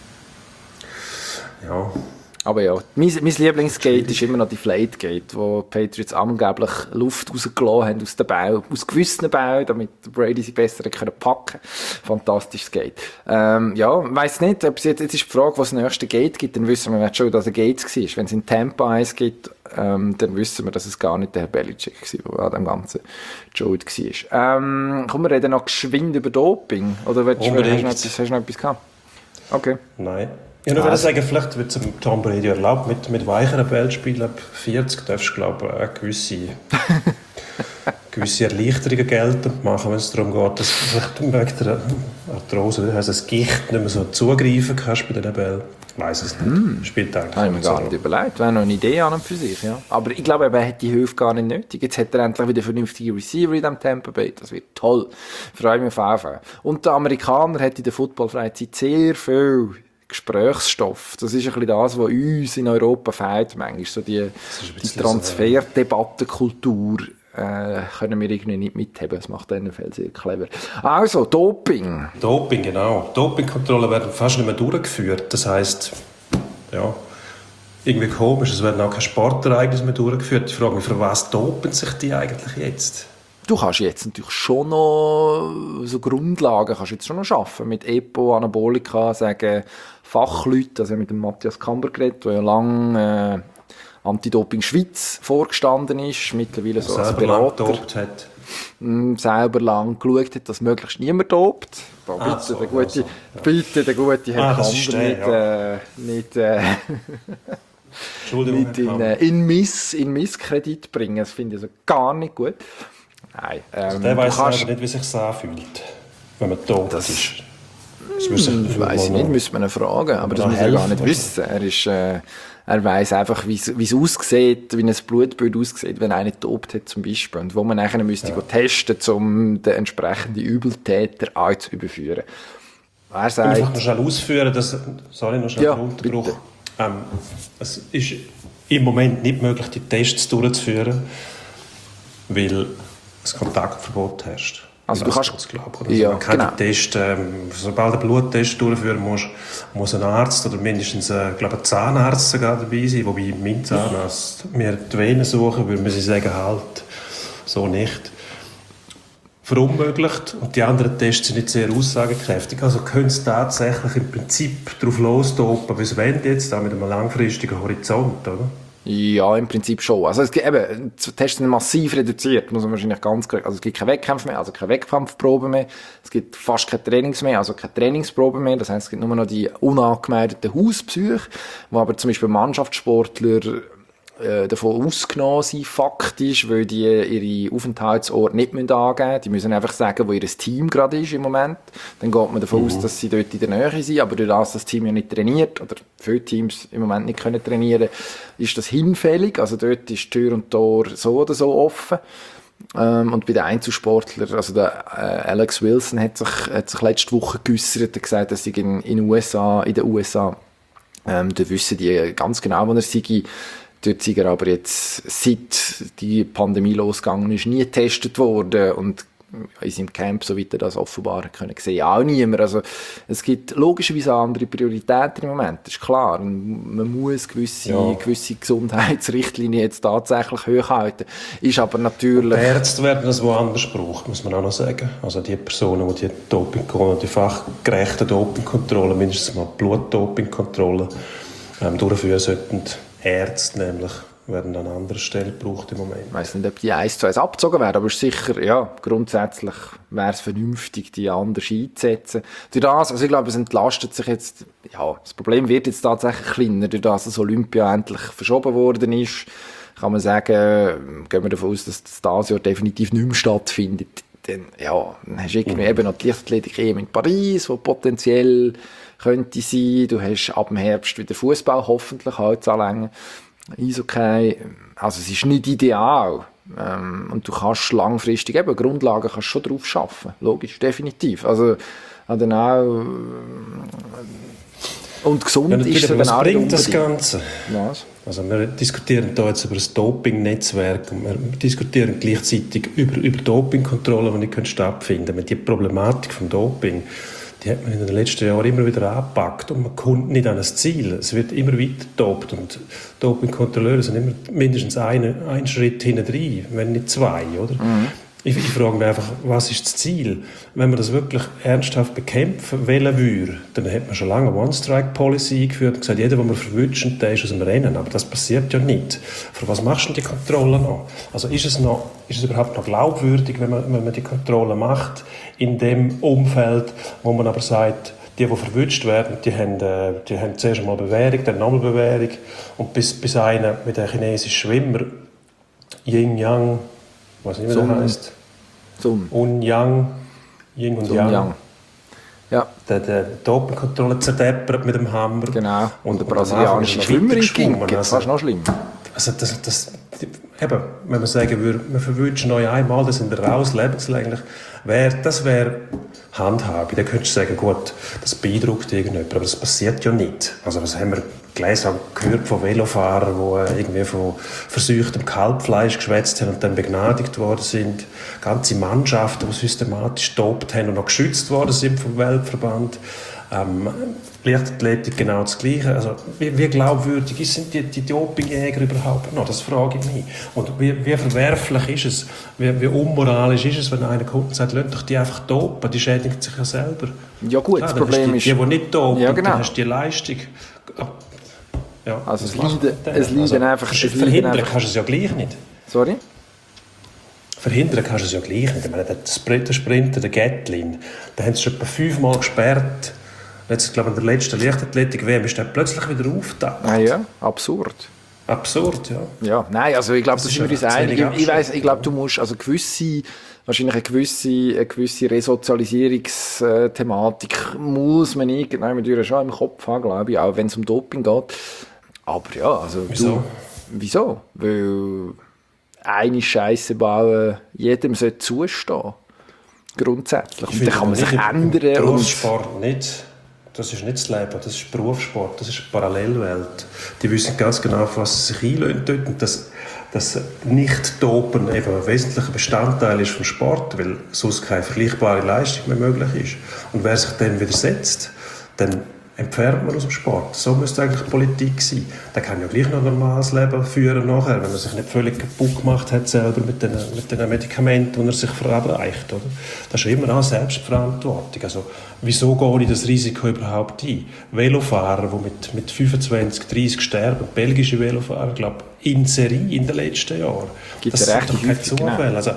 Ja. Aber ja, mein, mein Lieblingsgate ist immer noch die Deflategate, wo die Patriots angeblich Luft rausgelassen haben aus den Bällen, aus gewissen Bällen, damit Brady sie besser können packen. Fantastisches Gate. Ähm, ja, weiss nicht, ob es jetzt, jetzt ist die Frage, was das nächste Gate gibt, dann wissen wir schon, dass es Gates war. Wenn es in Tampa eins gibt, ähm, dann wissen wir, dass es gar nicht der Herr Belichick war, der an dem ganzen schuld war. Ähm, komm, wir reden noch geschwind über Doping. Oder willst, hast, du noch etwas, hast du noch etwas gehabt? Okay. Nein. Ich würde also sagen, vielleicht wird es Tom Brady erlaubt, mit, mit weicheren Ballspielen ab vierzig darfst du, glaube ich, gewisse, gewisse Erleichterungen geltend machen, wenn es darum geht, dass du vielleicht wegen der Arthrose, also das Gicht, nicht mehr so zugreifen kannst bei diesen Bällen. Ich weiss es nicht. Mm. Spielt eigentlich habe ich mir gar nicht überlegt. Wäre noch eine Idee an und für sich. Ja. Aber ich glaube, er hat die Hilfe gar nicht nötig. Jetzt hat er endlich wieder vernünftige Receiver in diesem Tampa Bay. Das wird toll. Ich freue mich auf jeden Fall. Und der Amerikaner hat in der Footballfreizeit sehr viel Gesprächsstoff. Das ist ein bisschen das, was uns in Europa fehlt. Manchmal so die, die Transferdebattenkultur äh, können wir irgendwie nicht mitheben. Das macht den N F L sehr clever. Also, Doping. Doping, genau. Dopingkontrollen werden fast nicht mehr durchgeführt. Das heisst, ja, irgendwie komisch, es werden auch keine Sportereignisse mehr durchgeführt. Ich frage mich, für was dopen sich die eigentlich jetzt? Du kannst jetzt natürlich schon noch so Grundlagen kannst jetzt schon noch schaffen mit Epo, Anabolika, sagen Fachleute, also mit dem Matthias Kamber geredet, der ja lange äh, Anti-Doping Schweiz vorgestanden ist, mittlerweile so als Berater, hat. mh, selber lang geschaut hat, dass möglichst niemand dopt. Boah, bitte, Ah, so, der gute, also. bitte, der gute Herr Ah, Kamber das ist der, nicht, ja. äh, nicht, äh, Entschuldigung, nicht in, äh, in, Miss, in Misskredit bringen. Das finde ich also gar nicht gut. Nein, ähm, Also der weiss kannst, aber nicht, wie sich das anfühlt, wenn man tot Das- ist. Das müssen Das weiss ich nicht, müssen wir ihn fragen. Aber das da muss er gar helfen nicht wissen. Er, ist, äh, er weiss einfach, wie es aussieht, wie ein Blutbild aussieht, wenn einer tobt hat zum Beispiel. Und wo man nachher müsste ja. testen, um den entsprechenden Übeltäter auch zu überführen. Er Ich will einfach sagt, noch schnell ausführen, dass, sorry, noch schnell Ja, der Unterbruch. bitte. Ähm, es ist im Moment nicht möglich, die Tests durchzuführen, weil das Kontaktverbot herrscht. Also du kannst- das glaube ich. Also Ja, man kann genau. die Tests, ähm, sobald du einen Bluttest durchführen musst, muss ein Arzt oder mindestens äh, ich glaube, ein Zahnarzt sogar dabei sein, wobei mein Zahnarzt mir die Venen suchen, würde man sie sagen, halt, so nicht. Verunmöglicht. Und die anderen Tests sind nicht sehr aussagekräftig. Also können sie tatsächlich im Prinzip darauf lostopen, bis wenn jetzt, auch mit einem langfristigen Horizont, oder? ja, im Prinzip schon. Also es gibt eben, die Tests sind massiv reduziert, muss man wahrscheinlich ganz klar, also es gibt keine Wettkämpfe mehr, also keine Wettkampfproben mehr, es gibt fast keine Trainings mehr, also keine Trainingsproben mehr, das heisst, es gibt nur noch die unangemeldeten Hauspsyche, wo aber zum Beispiel Mannschaftssportler äh, davon ausgenommen sind, faktisch, weil die ihre Aufenthaltsort nicht müssen angeben müssen. Die müssen einfach sagen, wo ihr Team gerade ist im Moment. Dann geht man davon mhm. aus, dass sie dort in der Nähe sind, aber durch das das Team ja nicht trainiert, oder viele Teams im Moment nicht können trainieren, ist das hinfällig. Also dort ist Tür und Tor so oder so offen. Ähm, und bei den Einzelsportlern, also der äh, Alex Wilson hat sich, hat sich letzte Woche geäussert und gesagt, dass sie in, in, U S A, in den U S A, ähm, da wissen die ganz genau, wo er sei. Dort sind er aber jetzt, seit die Pandemie losgegangen ist, nie getestet worden und in seinem Camp, soweit er das offenbar können sehen, auch niemand. Also, es gibt logischerweise andere Prioritäten im Moment, das ist klar. Und man muss gewisse, Ja. gewisse Gesundheitsrichtlinien jetzt tatsächlich hochhalten. Ist aber natürlich... Die Ärzte werden das woanders brauchen, muss man auch noch sagen. Also die Personen, die die Dopingkontrollen, die fachgerechten Dopingkontrollen, mindestens mal Blutdopingkontrollen ähm, durchführen sollten, Ärzte nämlich, werden an anderer Stelle gebraucht im Moment. Ich weiss nicht, ob die eins zu eins abgezogen werden, aber es ist sicher, ja, grundsätzlich wäre es vernünftig, die anders einzusetzen. Durch das, also ich glaube, es entlastet sich jetzt, ja, das Problem wird jetzt tatsächlich kleiner, durch das das Olympia endlich verschoben worden ist, kann man sagen, gehen wir davon aus, dass das dieses Jahr definitiv nicht mehr stattfindet. Dann, ja, dann hast du irgendwie mhm. eben noch die Leichtathletik-E M in Paris, wo potenziell könnte sein. Du hast ab dem Herbst wieder Fußball, hoffentlich halt zu anlängen. Eishockey, also es ist nicht ideal. Ähm, und du kannst langfristig eben Grundlagen kannst schon drauf schaffen. Logisch, definitiv. Also, dann auch, und gesund Ja, ist es natürlich, dann was auch bringt nicht das unbedingt. Ganze? Was? Also wir diskutieren hier jetzt über das Doping-Netzwerk und wir diskutieren gleichzeitig über, über Dopingkontrollen, die nicht stattfinden können. Die Problematik vom Doping, die hat man in den letzten Jahren immer wieder angepackt und man kommt nicht an das Ziel. Es wird immer weiter gedopt und Dopingkontrolleure sind immer mindestens einen, einen Schritt hinten drin, wenn nicht zwei, oder? Mhm. Ich, ich frage mich einfach, was ist das Ziel? Wenn man das wirklich ernsthaft bekämpfen wollen würde, dann hätte man schon lange eine One-Strike-Policy eingeführt und gesagt, jeder, den wir verwünschen, der ist aus dem Rennen. Aber das passiert ja nicht. Für was machst du denn die Kontrolle noch? Also ist es, noch, ist es überhaupt noch glaubwürdig, wenn man, wenn man die Kontrolle macht in dem Umfeld, wo man aber sagt, die, die verwünscht werden, die haben, äh, die haben zuerst einmal Bewährung, dann nochmal Bewährung. Und bis, bis einer mit einem chinesischen Schwimmer, Yin Yang, ich weiß nicht, wie Sun. der heißt. Sun. Un Yang, Yin und Sun Yang. Yang. Ja. Der, der Dopingkontrolle zerdeppert mit dem Hammer. Genau. Und, Und der brasilianische Schwimmer ging. Das ist noch schlimm. Also das, das, eben, wenn man sagen würde, wir verwünschen euch einmal, dann sind wir raus, lebenslänglich, wär, das wäre Handhabe. Dann könntest du sagen, gut, das beeindruckt irgendjemand, aber das passiert ja nicht. Also was haben wir gelesen, gehört von Velofahrern, die irgendwie von versuchtem Kalbfleisch geschwätzt haben und dann begnadigt worden sind. Ganze Mannschaften, die systematisch dopt haben und noch geschützt worden sind vom Weltverband. Ähm, Leichtathletik genau das Gleiche. Also, wie, wie glaubwürdig sind die, die Dopingjäger überhaupt noch? Das frage ich mich. Und wie, wie verwerflich ist es, wie, wie unmoralisch ist es, wenn einer kommt und sagt, lasst doch die einfach dopen, die schädigen sich ja selber. Ja gut, Klar, das Problem die, ist... Die, die nicht dopen, ja, genau. dann hast du die Leistung. Ja, also es macht leiden, man es leiden also, einfach... Es verhindern einfach. kannst du es ja gleich nicht. Sorry? Verhindern kannst du es ja gleich nicht. Ich meine, der Sprinter, der Sprinter, der Gatlin, da haben sie schon etwa fünfmal gesperrt. Jetzt, glaube ich, in der letzten Leichtathletik-W M ist der plötzlich wieder aufgetaucht. Ah ja, absurd. Absurd, ja. Ja, nein, also ich glaube, da sind wir uns einig. Ich, ich weiss, ich glaube, du musst also gewisse, wahrscheinlich eine gewisse, eine gewisse Resozialisierungsthematik muss man irgendwann schon im Kopf haben, glaube ich, auch wenn es um Doping geht. Aber ja, also wieso? Du, wieso? Weil eine Scheiße bauen jedem sollte zustehen. Grundsätzlich. Und dann kann man sich ändern. Berufssport nicht. Das ist nicht das Leben, das ist Berufssport, das ist eine Parallelwelt. Die wissen ganz genau, auf was sie sich einlösen dort. Und dass, dass Nicht-Dopen eben ein wesentlicher Bestandteil ist vom Sport, weil sonst keine vergleichbare Leistung mehr möglich ist. Und wer sich dem widersetzt, dann entfernt man aus dem Sport. So müsste eigentlich Politik sein. Der kann ja gleich noch ein normales Leben führen nachher, wenn er sich nicht völlig kaputt gemacht hat selber mit den, mit den Medikamenten, die er sich verabreicht. Oder? Das ist immer auch Selbstverantwortung. Also, wieso gehe ich das Risiko überhaupt ein? Velofahrer, die mit, mit fünfundzwanzig, dreißig sterben, belgische Velofahrer, glaube ich, in Serie in den letzten Jahren. Gibt das recht sind doch keine Zufälle. Also,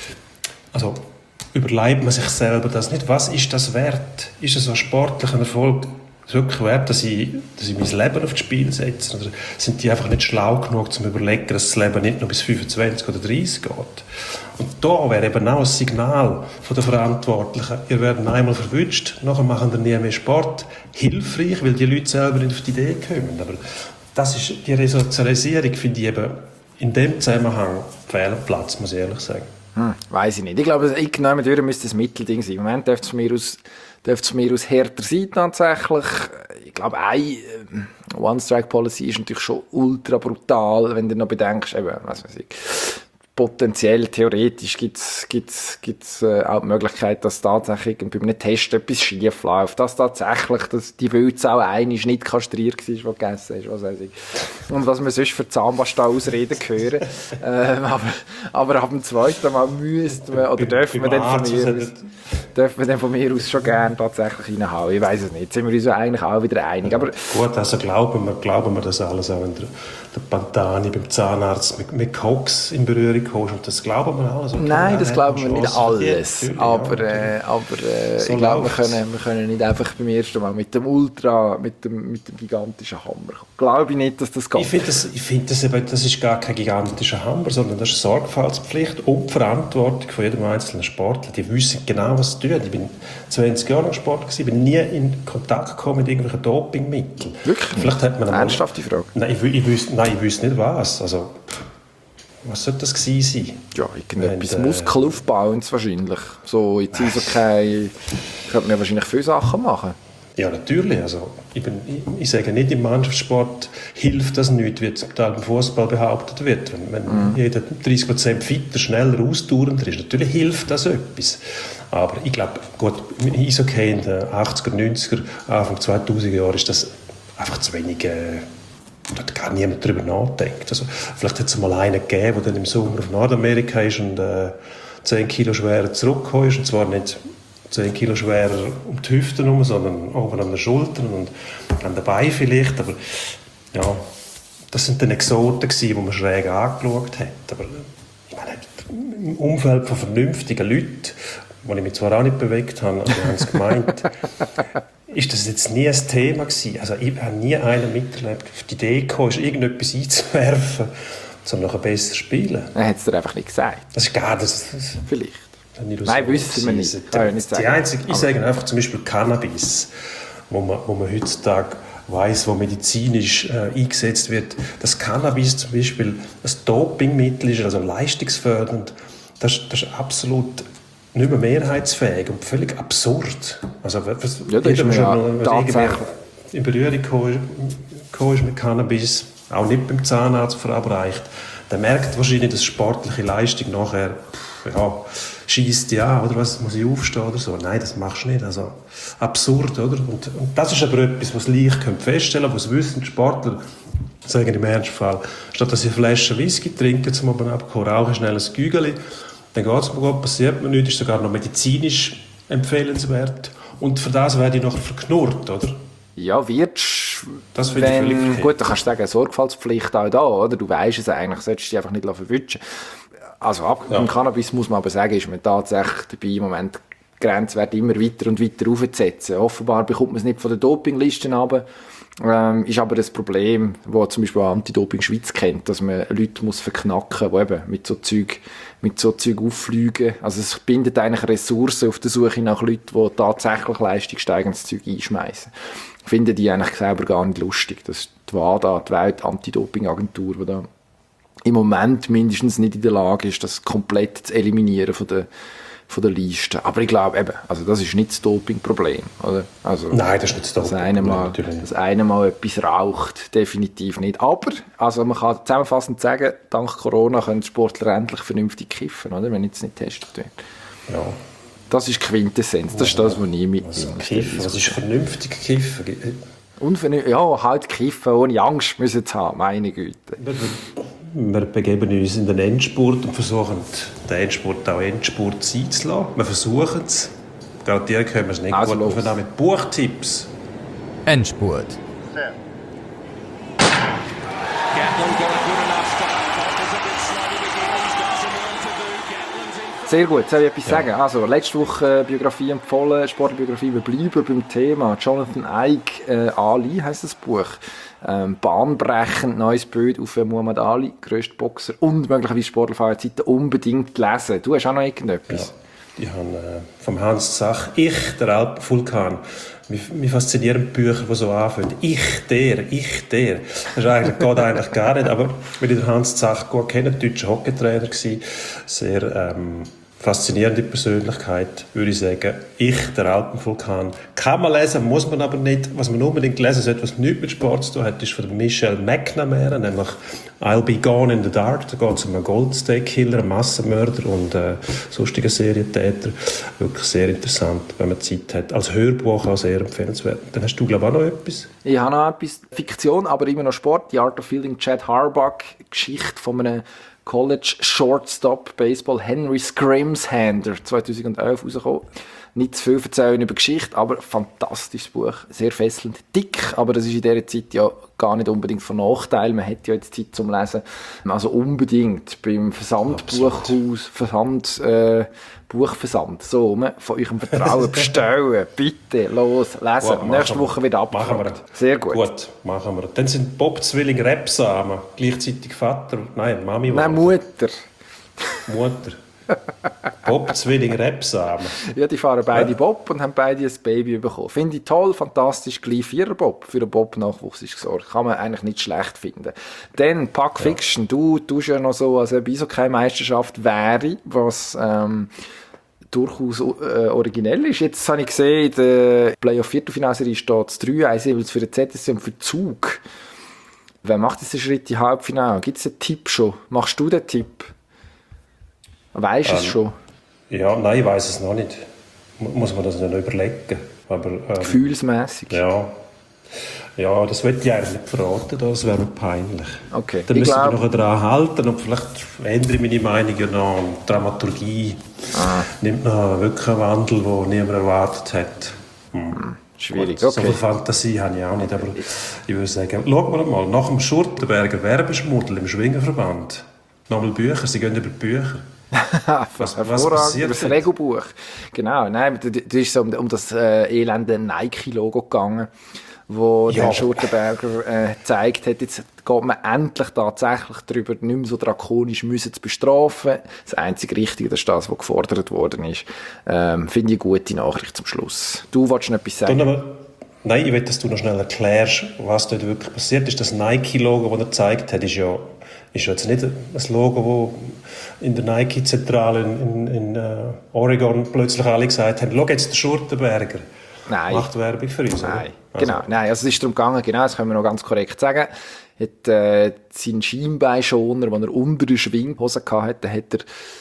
also überleibt man sich selber das nicht. Was ist das wert? Ist es ein sportlicher Erfolg wirklich wert, dass ich, dass ich mein Leben aufs Spiel setze? Oder sind die einfach nicht schlau genug, um zu überlegen, dass das Leben nicht nur bis fünfundzwanzig oder dreißig geht? Und da wäre eben auch ein Signal von den Verantwortlichen. Ihr werdet einmal verwünscht, nachher machen wir nie mehr Sport. Hilfreich, weil die Leute selber nicht auf die Idee kommen. Aber das ist die Resozialisierung, finde ich eben in dem Zusammenhang fehl am Platz, muss ich ehrlich sagen. Hm, weiss ich nicht. Ich glaube, irgendwann müsste ein Mittelding sein. Im Moment dürfte es mir aus dürfte es mir aus härter sein tatsächlich. Ich glaube, eine One-Strike-Policy ist natürlich schon ultra brutal, wenn du noch bedenkst, eben, was weiß ich, potenziell, theoretisch gibt es gibt's, gibt's, äh, auch die Möglichkeit, dass tatsächlich bei einem Test etwas schief läuft, dass tatsächlich dass die Wildsau einmal nicht kastriert war, die gegessen hast, was weiß ich. Und was man sonst für Zahnpasta-Ausreden hören. ähm, aber, aber ab dem zweiten Mal müsste man, oder dürfen wir dann von mir aus, dürfen wir dann von mir aus schon gerne tatsächlich reinhauen. Ich weiss es nicht. Jetzt sind wir uns eigentlich auch wieder einig. Aber gut, also glauben wir, glauben wir das alles, auch wenn der, der Pantani beim Zahnarzt mit, mit Koks in Berührung kommst. Und das glauben wir alles. Okay, nein, das glauben wir nicht Chance alles. verdient, aber ja, äh, aber äh, so ich glaube, wir läuft's. können, wir können nicht einfach beim ersten Mal mit dem Ultra, mit dem, mit dem gigantischen Hammer kommen. Glaube ich nicht, dass das geht. Ich finde, das, ich find das, eben, das ist gar kein gigantischer Hammer, sondern das ist Sorgfaltspflicht und die Verantwortung von jedem einzelnen Sportler. Die wissen genau, was sie tun. Ich bin zwanzig Jahre lang Sport gewesen, bin nie in Kontakt gekommen mit irgendwelchen Dopingmitteln. Wirklich? Vielleicht hat man einmal, ernsthafte Frage? Nein, ich, ich, wüsste, nein, ich wüsste nicht was. Also, was sollte das gewesen sein? Ja, irgendetwas Und, äh, Muskelaufbauendes wahrscheinlich. So, jetzt ist okay, könnte man wahrscheinlich viele Sachen machen. Ja, natürlich. Also, ich, bin, ich, ich sage nicht, im Mannschaftssport hilft das nicht, wie zum Teil beim Fußball behauptet wird. Wenn, wenn mhm. jeder dreißig Prozent fitter, schneller, ausdauernder ist, natürlich hilft das etwas. Aber ich glaube, gut, im Eishockey in den achtziger, neunziger, Anfang zweitausender Jahren ist das einfach zu wenig... Äh, da hat gar niemand darüber nachgedacht. Also, vielleicht hat es mal einen gegeben, der dann im Sommer auf Nordamerika ist und äh, zehn Kilo schwerer zurückgekommen ist. Und zwar nicht zehn Kilo schwerer um die Hüften herum, sondern oben an den Schultern und an den Beinen vielleicht. Aber ja, das sind dann Exoten gewesen, die man schräg angeschaut hat. Aber ich meine, im Umfeld von vernünftigen Leuten, wo ich mich zwar auch nicht bewegt habe, aber ich habe es gemeint, ist das jetzt nie ein Thema gewesen. Also ich habe nie einen miterlebt, der auf die Idee gekommen ist, irgendetwas einzuwerfen, um nachher besser zu spielen. Er hat es dir einfach nicht gesagt. Das ist gar das. das Vielleicht. Nein, wissen wir nicht. Die, nicht die einzige, ich sage einfach zum Beispiel Cannabis, wo man, wo man heutzutage weiss, wo medizinisch äh, eingesetzt wird. Das Cannabis zum Beispiel ein Dopingmittel ist, also leistungsfördernd, das, das ist absolut nicht mehr mehrheitsfähig und völlig absurd. Also, was, ja, das jeder, ist der schon ja in Berührung gekommen ist mit Cannabis, auch nicht beim Zahnarzt verabreicht, der merkt wahrscheinlich, dass sportliche Leistung nachher, pff, ja, schießt ja, oder was, muss ich aufstehen oder so. Nein, das machst du nicht. Also, absurd, oder? Und, und das ist aber etwas, was leicht feststellen können, was wissen Sportler, sagen im Ernstfall, statt dass sie eine Flasche Whisky trinken, zum Abend abkommen, rauchen schnell ein Gügeli, dann geht es mir gut, passiert mir nichts, ist sogar noch medizinisch empfehlenswert. Und für das werde ich noch verknurrt, oder? Ja, wird's, das finde ich völlig okay. Gut, dann kannst du sagen, Sorgfaltspflicht auch da, oder? Du weisst es eigentlich, solltest dich einfach nicht verwutschen. Also ab ja. Beim Cannabis muss man aber sagen, ist man tatsächlich dabei, im Moment die Grenzwerte immer weiter und weiter aufzusetzen. Offenbar bekommt man es nicht von den Dopinglisten runter. Ähm, ist aber das Problem, das zum Beispiel Anti-Doping Schweiz kennt, dass man Leute muss verknacken muss, die eben mit so Zeug, mit so Zeug auffliegen. Also es bindet eigentlich Ressourcen auf der Suche nach Leuten, die tatsächlich leistungssteigendes Zeug einschmeißen. Finden die eigentlich selber gar nicht lustig. Das ist die WADA, die Welt-Anti-Doping-Agentur, die da im Moment mindestens nicht in der Lage ist, das komplett zu eliminieren von der von der Liste. Aber ich glaube eben, also das ist nicht das Doping-Problem, oder? Also, nein, das ist nicht das Doping-Problem. Das, das eine Mal etwas raucht, definitiv nicht. Aber, also man kann zusammenfassend sagen, dank Corona können die Sportler endlich vernünftig kiffen, oder? Wenn jetzt nicht getestet wird. Ja. Das ist Quintessenz, das ist das, was ich mitnehme. Also kiffen, was ist vernünftig kiffen? Unvernünftig, ja, halt kiffen, ohne Angst müssen zu haben, meine Güte. Wir begeben uns in den Endspurt und versuchen, den Endspurt auch Endspurt sein zu lassen. Wir versuchen es. Garantieren können wir es nicht. Also gut aufnehmen mit Buchtipps. Endspurt. Sehr gut, soll ich etwas sagen? Ja. Also, letzte Woche äh, Biografie empfohlen, Sportbiografie, wir bleiben beim Thema. Jonathan Eick, äh, Ali heisst das Buch. Ähm, bahnbrechend neues Bild auf Muhammad Ali, grösster Boxer und möglicherweise Sportler aller Zeiten, unbedingt lesen. Du hast auch noch irgendetwas? Ja, ich habe äh, vom Hans Zach «Ich, der Alpenvulkan». Mich, mich faszinieren Bücher, die so anfangen. «Ich, der, ich, der». Das ist eigentlich, geht eigentlich gar nicht, aber weil ich den Hans Zach gut kenne, deutscher Hockeytrainer war, sehr ähm, faszinierende Persönlichkeit, würde ich sagen. «Ich, der Alpenvulkan». Kann man lesen, muss man aber nicht. Was man unbedingt lesen sollte, was nichts mit Sport zu tun hat, ist von Michelle McNamara, nämlich «I'll be gone in the dark». Da geht es um einen Goldsteak-Killer, einen Massenmörder und äh, sonstigen Serientäter. Wirklich sehr interessant, wenn man Zeit hat. Als Hörbuch auch sehr empfehlenswert. Dann hast du, glaube ich, auch noch etwas? Ich habe noch etwas. Fiktion, aber immer noch Sport. «The Art of Fielding», Chad Harbach, Geschichte von einem College Shortstop Baseball Henry Scrimshander, zweitausendelf rausgekommen. Nicht zu viel erzählen über Geschichte, aber fantastisches Buch. Sehr fesselnd. Dick, aber das ist in dieser Zeit ja gar nicht unbedingt von Nachteil. Man hat ja jetzt Zeit zum Lesen. Also unbedingt beim Versandbuchhaus, Versand, äh, Buchversand, so, von eurem Vertrauen bestellen. Bitte, los, lesen. Gut, Nächste Woche wieder abgefragt. Sehr gut. Gut, machen wir. Dann sind Bob Zwilling Rebsamen, gleichzeitig Vater, nein, Mami. Nein, Mutter. Mutter. Bob Zwilling Rebsamen. Ja, die fahren beide ja. Bob und haben beide ein Baby bekommen. Finde ich toll, fantastisch, gleich vierer Bob. Für einen Bob-Nachwuchs ist gesorgt. Kann man eigentlich nicht schlecht finden. Dann, Pack Fiction. Ja. Du tust ja noch so, als ob Eishockey-Meisterschaft wäre, was ähm, durchaus äh, originell ist. Jetzt habe ich gesehen, in der Playoff-Viertelfinalserie steht es drei eins jeweils für den Z S C und für den Zug. Wer macht jetzt den Schritt in Halbfinale? Gibt es einen Tipp schon? Machst du den Tipp? Weißt du ähm, es schon? Ja, nein, ich weiss es noch nicht. Muss man das noch überlegen. Aber, ähm, gefühlsmässig? Ja. Ja, das will ich eigentlich nicht verraten, das wäre mir peinlich. Okay. Dann müssen glaub... wir noch daran halten und vielleicht ändere ich meine Meinung ja noch. Die Dramaturgie ah. nimmt noch wirklich einen Wandel, den niemand erwartet hat. Hm. Schwierig, okay. So viel Fantasie habe ich auch nicht, aber ich würde sagen, schauen wir mal, nach dem Schurtenberger Werbeschmuddel im Schwingerverband, nochmal Bücher, sie gehen über die Bücher. was, was passiert? Das Regelbuch. Genau, nein, da ist es um, um das äh, elende Nike-Logo gegangen, wo ja. der Schurtenberger äh, gezeigt hat, jetzt geht man endlich tatsächlich darüber, nicht mehr so drakonisch müssen zu bestrafen. Das einzige Richtige, das ist das, was gefordert worden ist. Ähm, finde ich eine gute Nachricht zum Schluss. Du wolltest noch etwas sagen? Aber, nein, ich will, dass du noch schnell erklärst, was dort wirklich passiert ist. Das Nike-Logo, das er gezeigt hat, ist ja, ist ja jetzt nicht ein Logo, das in der Nike-Zentrale in, in, in uh, Oregon plötzlich alle gesagt haben, schau jetzt der Schurtenberger. Nein. Macht Werbung für uns, Nein, oder? genau. Also. Nein, also es ist darum gegangen, genau, das können wir noch ganz korrekt sagen, hat äh, seinen Schienbeinschoner, den er unter der Schwinghose hatte, den hat er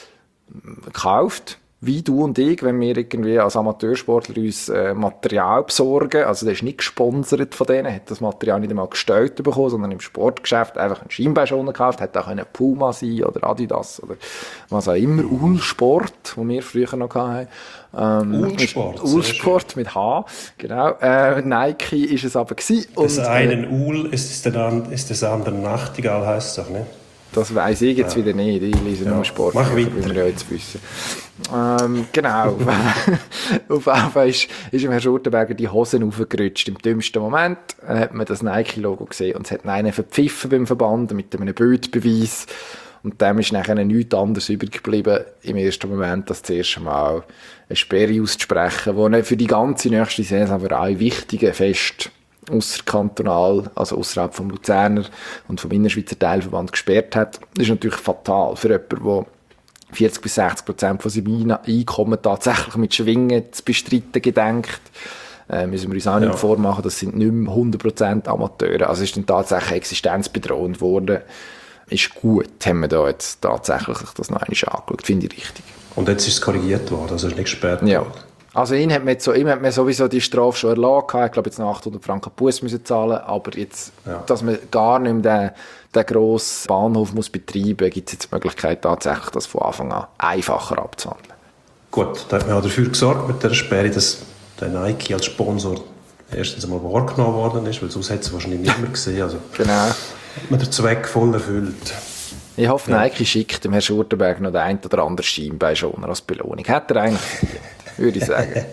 gekauft, wie du und ich, wenn wir irgendwie als Amateursportler uns äh, Material besorgen, also der ist nicht gesponsert von denen, hat das Material nicht einmal gestellt bekommen, sondern im Sportgeschäft einfach einen Schienbeinschoner gekauft, hat auch einen Puma sein oder Adidas oder was auch immer, Ulsport, den wir früher noch hatten. Ähm, Ulsport. Ulsport mit H, genau. Äh, Nike ist es aber gewesen. Das und, eine äh, Ul ist, der, ist das andere Nachtigall, heisst es doch, nicht? Das weiss ich jetzt ja. wieder nicht. Ich lese ja. nur Sport, Mach weiter. wie wir ja jetzt wissen. Ähm, genau. Auf jeden Fall ist, ist im Herrn Schurtenberger die Hosen aufgerutscht. Im dümmsten Moment hat man das Nike-Logo gesehen und es hat einen verpfiffen beim Verband mit einem Bildbeweis. Und dem ist nachher nichts anderes übrig geblieben im ersten Moment, als das erste Mal eine Sperre auszusprechen, die für die ganze nächste Saison aber auch wichtige Feste ausserkantonal, also außerhalb vom Luzerner und vom Innerschweizer Teilverband gesperrt hat. Das ist natürlich fatal für jemanden, der vierzig bis sechzig Prozent von seinem Einkommen tatsächlich mit Schwingen zu bestreiten gedenkt. Äh, müssen wir uns auch nicht ja. vormachen, das sind nicht mehr hundert Prozent Amateure. Also ist dann tatsächlich existenzbedrohend worden. Ist gut, haben wir da jetzt tatsächlich das noch einmal angeschaut. Finde ich richtig. Und jetzt ist es korrigiert worden, also ist nicht gesperrt ja. worden. Also ihn hat man, so, ihm hat man sowieso die Strafe schon erlassen. Ich glaube, jetzt noch achthundert Franken Buß müssen zahlen. Aber jetzt, ja. dass man gar nicht mehr den, den grossen Bahnhof muss betreiben muss, gibt es jetzt die Möglichkeit tatsächlich, das von Anfang an einfacher abzuhandeln. Gut, da hat man auch dafür gesorgt mit der Sperre, dass der Nike als Sponsor erstens einmal wahrgenommen worden ist, weil sonst hätte es wahrscheinlich nicht mehr gesehen. Also genau. Hat man den Zweck voll erfüllt. Ich hoffe, ja. Nike schickt dem Herrn Schurtenberg noch den ein oder anderen Schienbeinschoner als Belohnung. Hat er eigentlich verdient, würde ich sagen.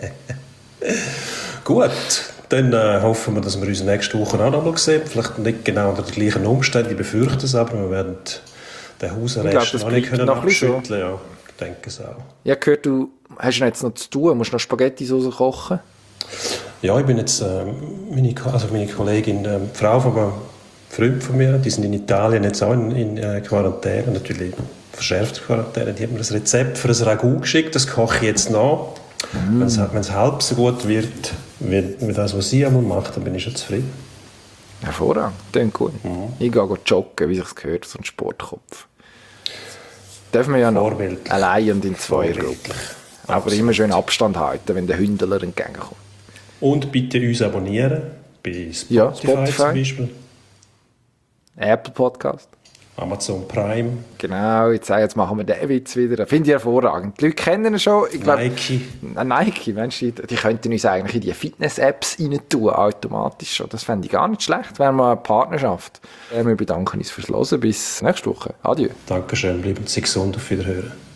Gut, dann äh, hoffen wir, dass wir uns nächste Woche auch noch mal sehen. Vielleicht nicht genau unter den gleichen Umständen, ich befürchte es, aber wir werden den Hausarrest noch nicht können abschütteln. So. Ja, ich denke es auch. Ich habe gehört, du hast jetzt noch zu tun, musst noch Spaghetti-Sauce kochen? Ja, ich bin jetzt, äh, meine, also meine Kollegin, äh, die Frau von einem Freund von mir, die sind in Italien jetzt auch in, in äh, Quarantäne, natürlich verschärfte Quarantäne, die hat mir das Rezept für ein Ragout geschickt, das koche ich jetzt nach. Mm. Wenn es halb so gut wird, wie, wie das, was sie einmal macht, dann bin ich schon zufrieden. Hervorragend, klingt gut. Mm. Ich gehe joggen, wie sich gehört, so ein Sportkopf. Dürfen wir ja noch allein und in Zweiergruppen. Aber Absolut. Immer schön Abstand halten, wenn der Hündler entgegenkommt. Und bitte uns abonnieren, bei Spotify, ja, Spotify. Zum Beispiel. Apple Podcast. Amazon Prime. Genau, jetzt, jetzt machen wir den Witz wieder. Finde ich hervorragend. Die Leute kennen ihn schon. Ich glaub, Nike. Äh, Nike, Mensch, die, die könnten uns eigentlich in die Fitness-Apps rein tun, automatisch schon. Das fände ich gar nicht schlecht, wäre mal eine Partnerschaft. Wir bedanken uns fürs Hören. Bis nächste Woche. Adieu. Dankeschön, bleiben Sie gesund, auf Wiederhören.